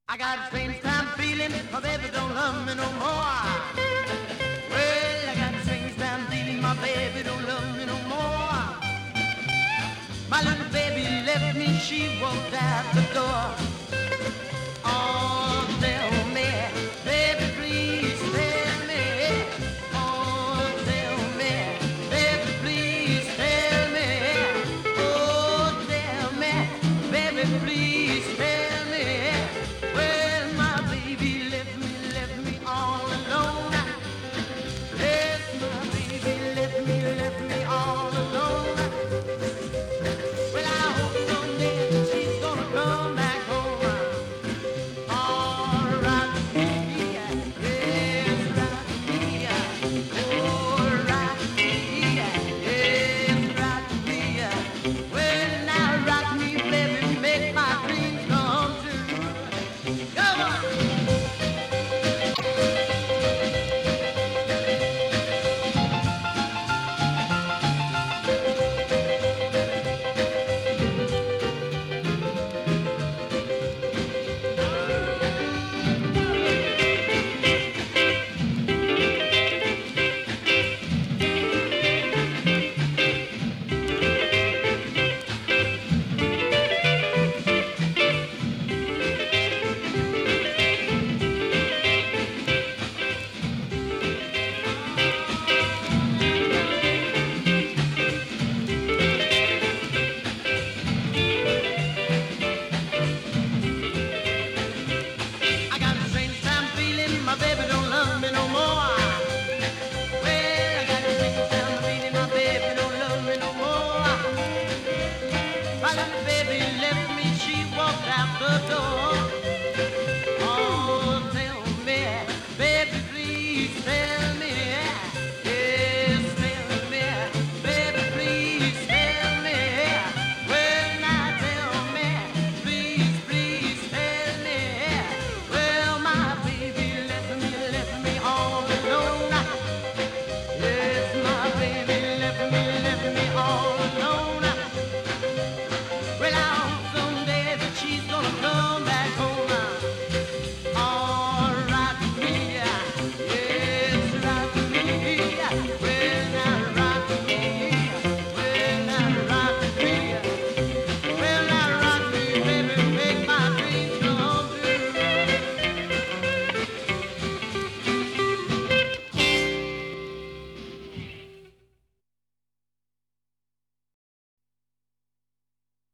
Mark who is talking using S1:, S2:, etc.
S1: I got a strange time feeling my baby don't love me no more. Well, I got a strange time feeling my baby don't love me no more. My little baby left me, she walked out the door. Oh, tell me, baby, please tell me. Oh, tell me, baby, please tell me. Oh, tell me, baby, please tell me. Well, my baby left me all alone. Yes, my baby left me all alone. Well, I hope someday she's gonna come back home. All right, yeah, yes, right, yeah. Oh, right, yeah, yes, right, yeah. Well, now rock me, baby, make my dreams come true. Come on.